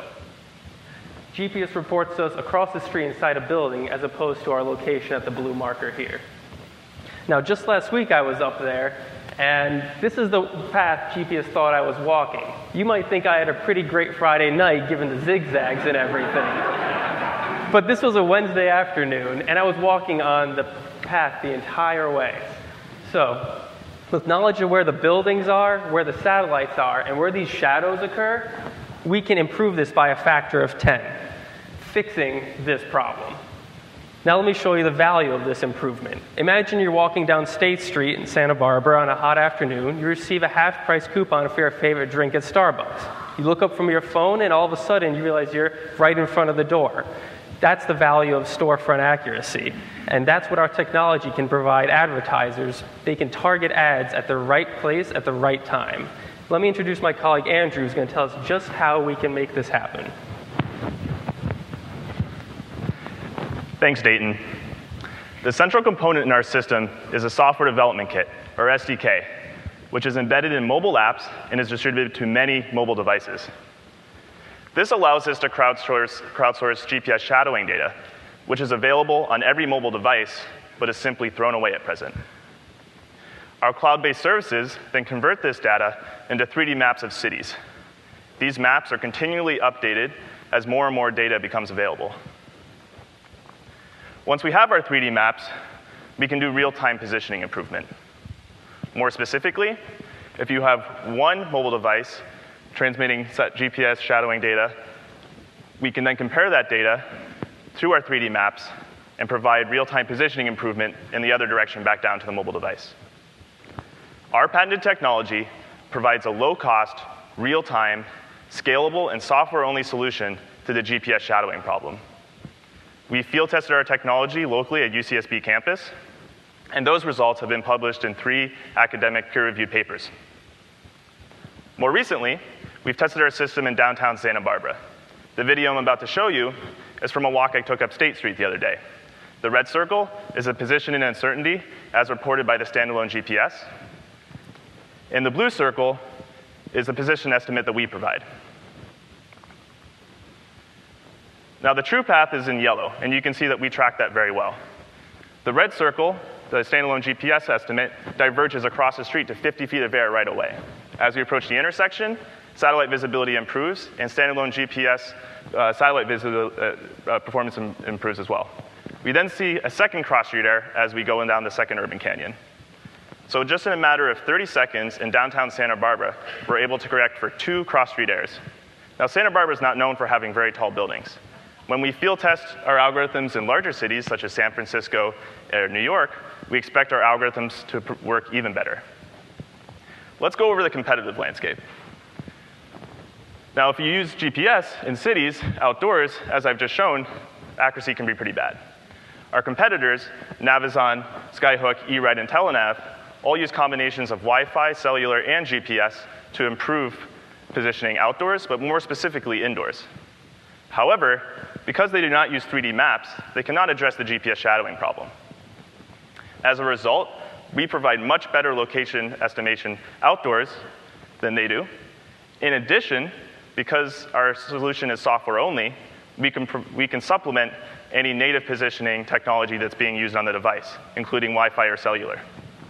Speaker 12: G P S reports us across the street inside a building as opposed to our location at the blue marker here. Now, just last week I was up there, and this is the path G P S thought I was walking. You might think I had a pretty great Friday night given the zigzags and everything. But this was a Wednesday afternoon, and I was walking on the path the entire way. So, with knowledge of where the buildings are, where the satellites are, and where these shadows occur, we can improve this by a factor of ten, fixing this problem. Now let me show you the value of this improvement. Imagine you're walking down State Street in Santa Barbara on a hot afternoon. You receive a half-price coupon for your favorite drink at Starbucks. You look up from your phone, and all of a sudden you realize you're right in front of the door. That's the value of storefront accuracy. And that's what our technology can provide advertisers. They can target ads at the right place at the right time. Let me introduce my colleague Andrew, who's going to tell us just how we can make this happen.
Speaker 13: Thanks, Dayton. The central component in our system is a software development kit, or S D K, which is embedded in mobile apps and is distributed to many mobile devices. This allows us to crowdsource, crowdsource G P S shadowing data, which is available on every mobile device, but is simply thrown away at present. Our cloud-based services then convert this data into three D maps of cities. These maps are continually updated as more and more data becomes available. Once we have our three D maps, we can do real-time positioning improvement. More specifically, if you have one mobile device transmitting set G P S shadowing data, we can then compare that data through our three D maps and provide real-time positioning improvement in the other direction back down to the mobile device. Our patented technology provides a low-cost, real-time, scalable, and software-only solution to the G P S shadowing problem. We field tested our technology locally at U C S B campus, and those results have been published in three academic peer-reviewed papers. More recently, we've tested our system in downtown Santa Barbara. The video I'm about to show you is from a walk I took up State Street the other day. The red circle is a position in uncertainty as reported by the standalone G P S. And the blue circle is the position estimate that we provide. Now, the true path is in yellow, and you can see that we track that very well. The red circle, the standalone G P S estimate, diverges across the street to fifty feet of air right away. As we approach the intersection, satellite visibility improves, and standalone G P S uh, satellite visibility uh, uh, performance im improves as well. We then see a second cross-street error as we go down the second urban canyon. So just in a matter of thirty seconds in downtown Santa Barbara, we're able to correct for two cross-street errors. Now, Santa Barbara is not known for having very tall buildings. When we field test our algorithms in larger cities, such as San Francisco or New York, we expect our algorithms to work even better. Let's go over the competitive landscape. Now, if you use G P S in cities, outdoors, as I've just shown, accuracy can be pretty bad. Our competitors, Navizon, Skyhook, eRide, and Telenav, all use combinations of Wi-Fi, cellular, and G P S to improve positioning outdoors, but more specifically indoors. However, because they do not use three D maps, they cannot address the G P S shadowing problem. As a result, we provide much better location estimation outdoors than they do. In addition, because our solution is software only, we can, we can supplement any native positioning technology that's being used on the device, including Wi-Fi or cellular.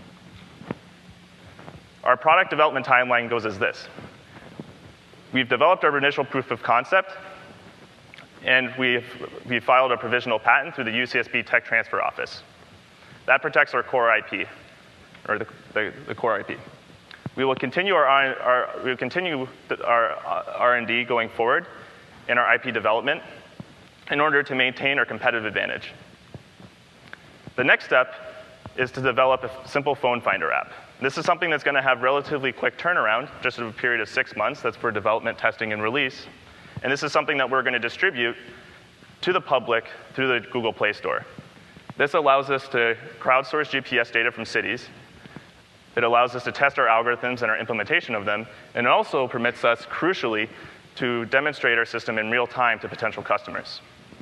Speaker 13: Our product development timeline goes as this. We've developed our initial proof of concept, and we've, we've filed a provisional patent through the U C S B Tech Transfer Office. That protects our core I P, or the, the, the core I P. We will continue our, our, we will continue our R and D going forward in our I P development in order to maintain our competitive advantage. The next step is to develop a simple phone finder app. This is something that's going to have relatively quick turnaround, just in a period of six months. That's for development, testing, and release. And this is something that we're going to distribute to the public through the Google Play Store. This allows us to crowdsource G P S data from cities. It allows us to test our algorithms and our implementation of them. And it also permits us, crucially, to demonstrate our system in real time to potential customers.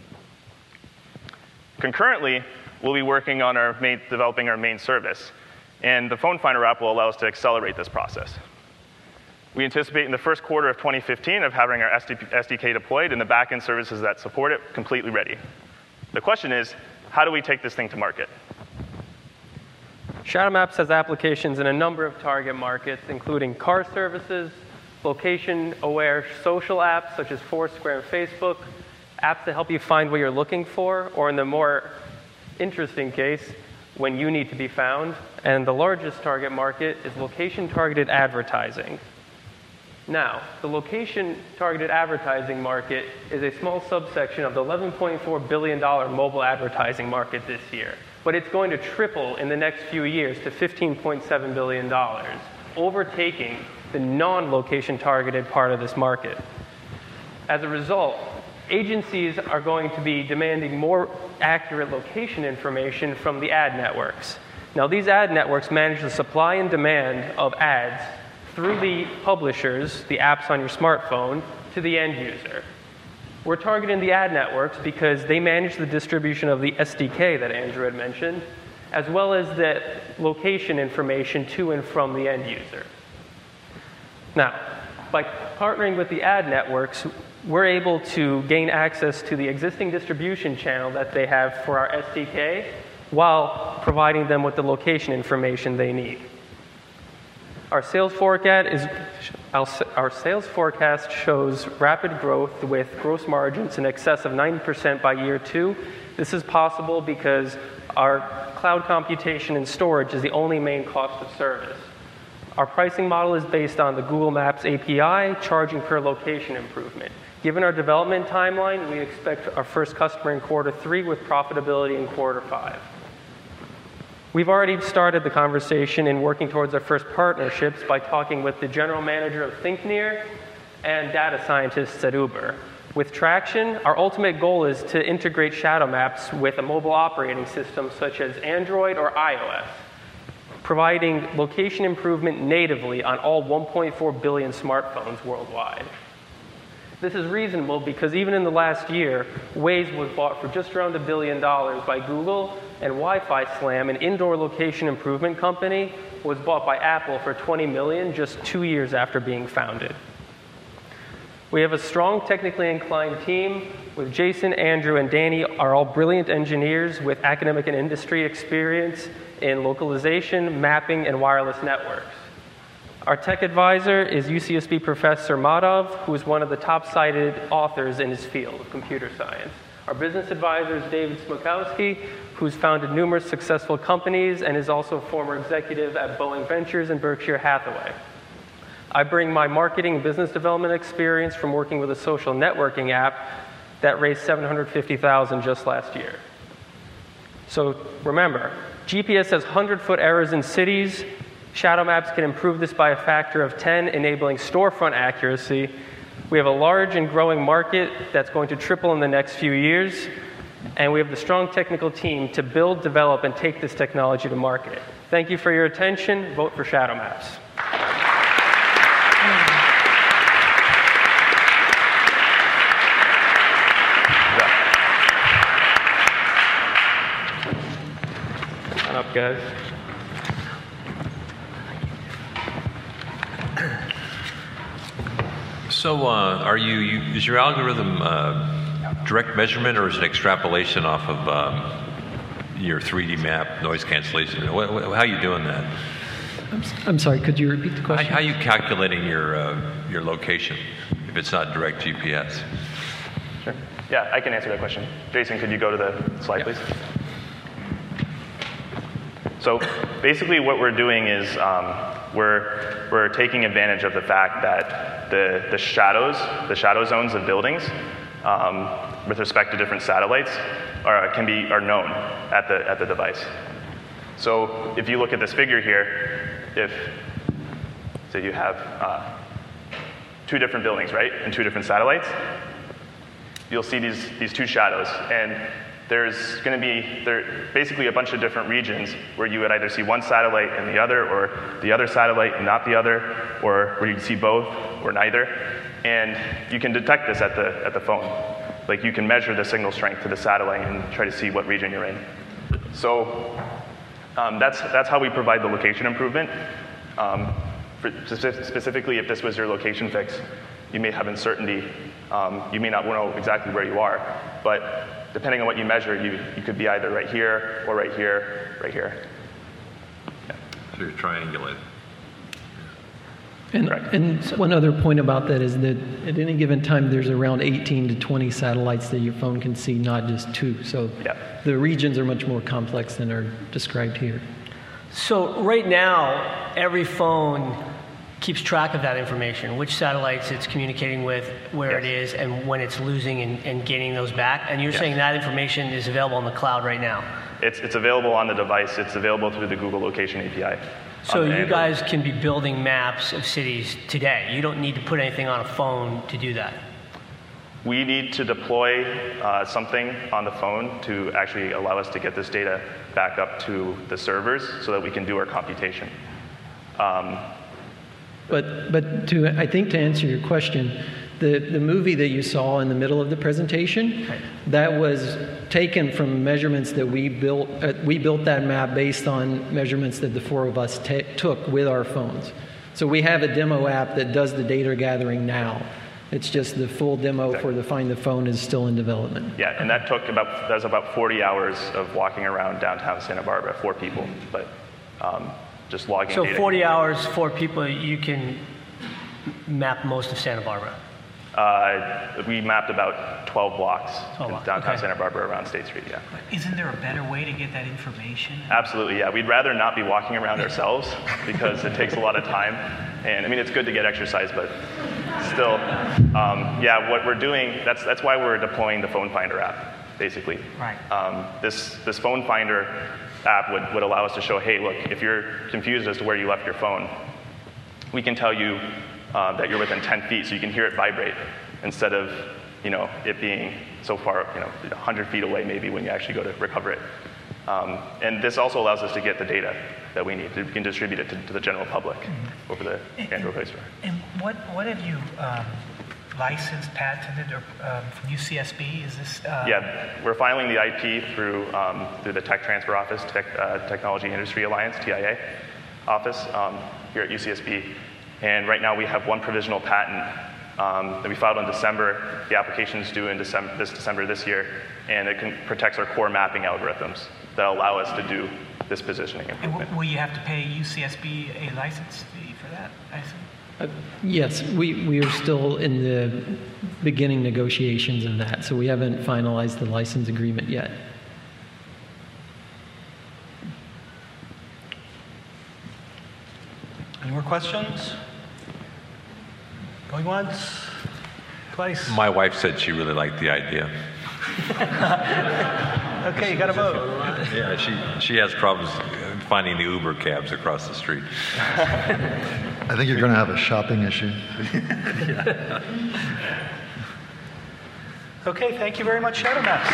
Speaker 13: Concurrently, we'll be working on our main, developing our main service. And the Phone Finder app will allow us to accelerate this process. We anticipate in the first quarter of twenty fifteen of having our S D K deployed and the backend services that support it completely ready. The question is, how do we take this thing to market?
Speaker 12: Shadow Maps has applications in a number of target markets, including car services, location-aware social apps such as Foursquare and Facebook, apps that help you find what you're looking for, or in the more interesting case, when you need to be found. And the largest target market is location-targeted advertising. Now, the location-targeted advertising market is a small subsection of the eleven point four billion dollars mobile advertising market this year. But it's going to triple in the next few years to fifteen point seven billion dollars, overtaking the non-location-targeted part of this market. As a result, agencies are going to be demanding more accurate location information from the ad networks. Now, these ad networks manage the supply and demand of ads through the publishers, the apps on your smartphone, to the end user. We're targeting the ad networks because they manage the distribution of the S D K that Andrew had mentioned, as well as the location information to and from the end user. Now, by partnering with the ad networks, we're able to gain access to the existing distribution channel that they have for our S D K while providing them with the location information they need. Our sales forecast is, Our, our sales forecast shows rapid growth with gross margins in excess of ninety percent by year two. This is possible because our cloud computation and storage is the only main cost of service. Our pricing model is based on the Google Maps A P I, charging per location improvement. Given our development timeline, we expect our first customer in quarter three with profitability in quarter five. We've already started the conversation in working towards our first partnerships by talking with the general manager of ThinkNear and data scientists at Uber. With traction, our ultimate goal is to integrate Shadow Maps with a mobile operating system such as Android or iOS, providing location improvement natively on all one point four billion smartphones worldwide. This is reasonable because even in the last year, Waze was bought for just around a billion dollars by Google, and Wi-Fi Slam, an indoor location improvement company, was bought by Apple for twenty million dollars just two years after being founded. We have a strong technically inclined team with Jason, Andrew, and Danny are all brilliant engineers with academic and industry experience in localization, mapping, and wireless networks. Our tech advisor is U C S B Professor Madhav, who is one of the top-cited authors in his field of computer science. Our business advisor is David Smokowski, who's founded numerous successful companies and is also a former executive at Boeing Ventures and Berkshire Hathaway. I bring my marketing and business development experience from working with a social networking app that raised seven hundred fifty thousand dollars just last year. So remember, G P S has hundred-foot errors in cities. Shadow Maps can improve this by a factor of ten, enabling storefront accuracy. We have a large and growing market that's going to triple in the next few years, and we have the strong technical team to build, develop, and take this technology to market. Thank you for your attention. Vote for Shadow Maps. Come on up, guys.
Speaker 6: So, uh, are you, you? Is your algorithm uh, direct measurement, or is it extrapolation off of um, your three D map, noise cancellation? What, what, how are you doing that?
Speaker 14: I'm, I'm sorry. Could you repeat the question?
Speaker 6: How, how are you calculating your uh, your location if it's not direct G P S?
Speaker 13: Sure. Yeah, I can answer that question. Jason, could you go to the slide, yeah. please? So basically, what we're doing is um, we're we're taking advantage of the fact that the the shadows, the shadow zones of buildings, um, with respect to different satellites, are can be are known at the at the device. So if you look at this figure here, if so, you have uh, two different buildings, right, and two different satellites, you'll see these these two shadows, and there's going to be there basically a bunch of different regions where you would either see one satellite and the other, or the other satellite and not the other, or where you see both or neither. And you can detect this at the at the phone. Like, you can measure the signal strength to the satellite and try to see what region you're in. So um, that's that's how we provide the location improvement. Um, for specifically, if this was your location fix, you may have uncertainty. Um, you may not know exactly where you are, but depending on what you measure, you, you could be either right here, or right here, right here. Yeah.
Speaker 6: So you're triangulating.
Speaker 14: And, and one other point about that is that at any given time, there's around eighteen to twenty satellites that your phone can see, not just two. So
Speaker 13: yeah.
Speaker 14: the regions are much more complex than are described here.
Speaker 9: So right now, every phone keeps track of that information, which satellites it's communicating with, where
Speaker 13: yes.
Speaker 9: it is, and when it's losing and, and gaining those back. And you're
Speaker 13: yes.
Speaker 9: saying that information is available on the cloud right now?
Speaker 13: It's, it's available on the device. It's available through the Google Location A P I.
Speaker 9: So you guys can be building maps of cities today. You don't need to put anything on a phone to do that.
Speaker 13: We need to deploy uh, something on the phone to actually allow us to get this data back up to the servers so that we can do our computation. Um,
Speaker 14: But, but to, I think to answer your question, the, the movie that you saw in the middle of the presentation, right. that was taken from measurements that we built. Uh, we built that map based on measurements that the four of us t- took with our phones. So we have a demo app that does the data gathering now. It's just the full demo exactly. for the Find the Phone is still in development.
Speaker 13: Yeah, and that took about, that was about forty hours of walking around downtown Santa Barbara, four people, but um, just logging
Speaker 9: so
Speaker 13: data.
Speaker 9: forty hours, four people, you can map most of Santa Barbara?
Speaker 13: Uh, we mapped about twelve blocks
Speaker 9: twelve
Speaker 13: in
Speaker 9: blocks,
Speaker 13: downtown
Speaker 9: okay.
Speaker 13: Santa Barbara around State Street, yeah.
Speaker 8: Isn't there a better way to get that information?
Speaker 13: Absolutely, yeah. We'd rather not be walking around ourselves because it takes a lot of time. And I mean, it's good to get exercise, but still, um, yeah, what we're doing, that's, that's why we're deploying the Phone Finder app, basically.
Speaker 8: Right.
Speaker 13: Um, this, this Phone Finder app would, would allow us to show, hey, look, if you're confused as to where you left your phone, we can tell you Uh, that you're within ten feet, so you can hear it vibrate instead of, you know, it being so far, you know, one hundred feet away maybe when you actually go to recover it. Um, and this also allows us to get the data that we need. We can distribute it to, to the general public mm-hmm. over the
Speaker 8: and,
Speaker 13: Android Play Store.
Speaker 8: And what, what have you um, licensed, patented, or um, from U C S B? Is this? Uh...
Speaker 13: Yeah, we're filing the I P through um, through the Tech Transfer Office, Tech, uh, Technology Industry Alliance, T I A office um, here at U C S B. And right now we have one provisional patent um, that we filed in December. The application is due in December, this December this year, and it can, protects our core mapping algorithms that allow us to do this positioning improvement.
Speaker 8: And w- will you have to pay U C S B a license fee for that, I assume?
Speaker 14: Uh, yes, we, we are still in the beginning negotiations of that, so we haven't finalized the license agreement yet.
Speaker 2: Any more questions? Going once, twice.
Speaker 6: My wife said she really liked the idea.
Speaker 2: Okay, you got to vote.
Speaker 6: Yeah, she she has problems finding the Uber cabs across the street.
Speaker 4: I think you're going to have a shopping issue.
Speaker 2: Okay, thank you very much, Shadow Maps.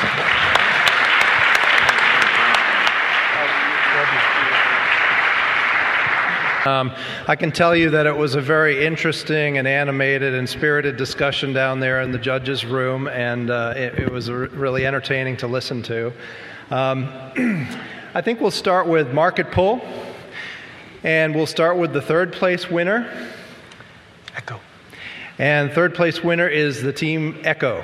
Speaker 15: Um, I can tell you that it was a very interesting and animated and spirited discussion down there in the judges' room, and uh, it, it was r- really entertaining to listen to. Um, I think we'll start with market pull, and we'll start with the third place winner.
Speaker 2: Echo.
Speaker 15: And third place winner is the team Echo.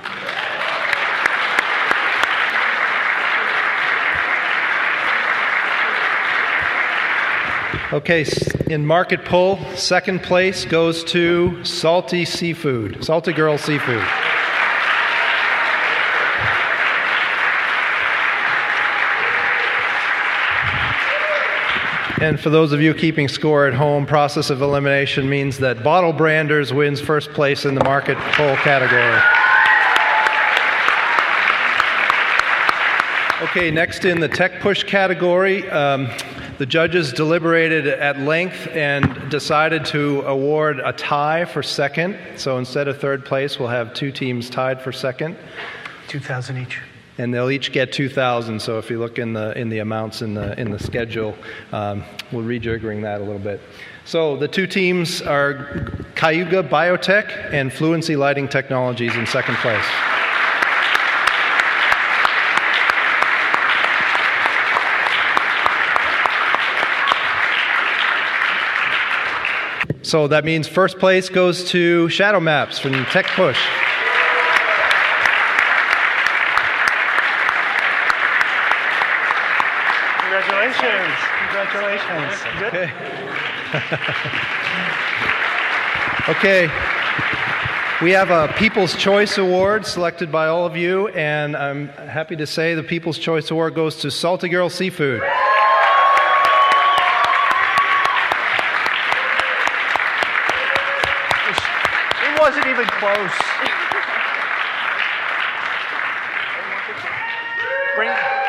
Speaker 15: Okay, in market pull, second place goes to Salty Seafood, Salty Girl Seafood. And for those of you keeping score at home, process of elimination means that Bottle Branders wins first place in the market pull category. Okay, next in the Tech Push category, um, the judges deliberated at length and decided to award a tie for second. So instead of third place, we'll have two teams tied for second.
Speaker 2: two thousand each.
Speaker 15: And they'll each get two thousand. So if you look in the in the amounts in the in the schedule, um, we're rejiggering that a little bit. So the two teams are Cayuga Biotech and Fluency Lighting Technologies in second place. So that means first place goes to Shadow Maps from Tech Push.
Speaker 2: Congratulations. Congratulations. Good.
Speaker 15: Okay. We have a People's Choice Award selected by all of you, and I'm happy to say the People's Choice Award goes to Salty Girl Seafood.
Speaker 2: It wasn't even close. Bring.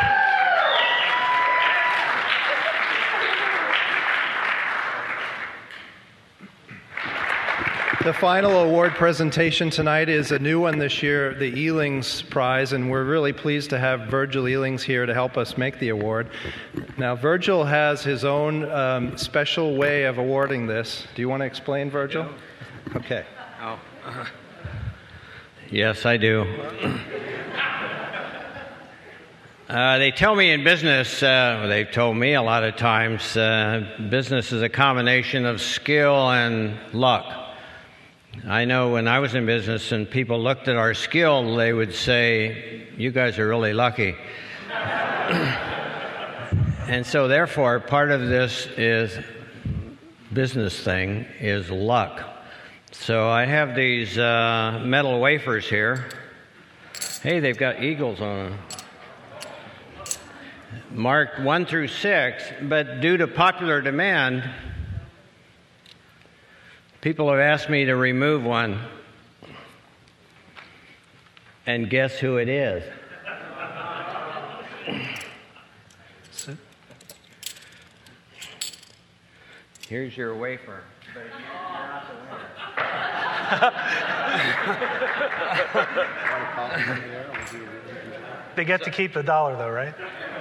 Speaker 15: The final award presentation tonight is a new one this year, the Elings Prize, and we're really pleased to have Virgil Elings here to help us make the award. Now, Virgil has his own um, special way of awarding this. Do you want to explain, Virgil? Yeah. Okay.
Speaker 16: Oh. Uh, yes, I do. Uh, they tell me in business, uh, they've told me a lot of times, uh, business is a combination of skill and luck. I know when I was in business and people looked at our skill, they would say, you guys are really lucky. And so therefore, part of this is business thing is luck. So I have these uh, metal wafers here. Hey, they've got eagles on them. Marked one through six, but due to popular demand, people have asked me to remove one. And guess who it is? Here's your wafer.
Speaker 2: They get to keep the dollar, though, right?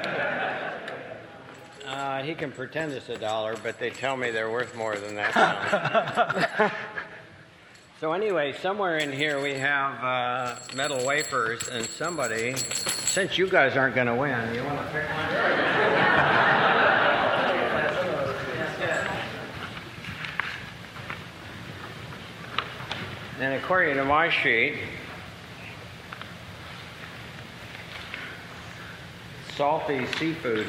Speaker 16: Uh, he can pretend it's a dollar, but they tell me they're worth more than that. So anyway, somewhere in here we have uh, metal wafers, and somebody, since you guys aren't going to win, you want to pick one? And according to my sheet, salty seafood.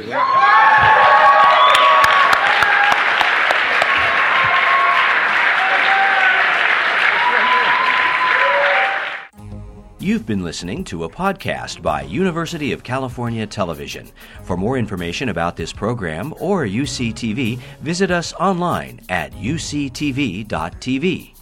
Speaker 1: You've been listening to a podcast by University of California Television. For more information about this program or U C T V, visit us online at U C T V dot T V.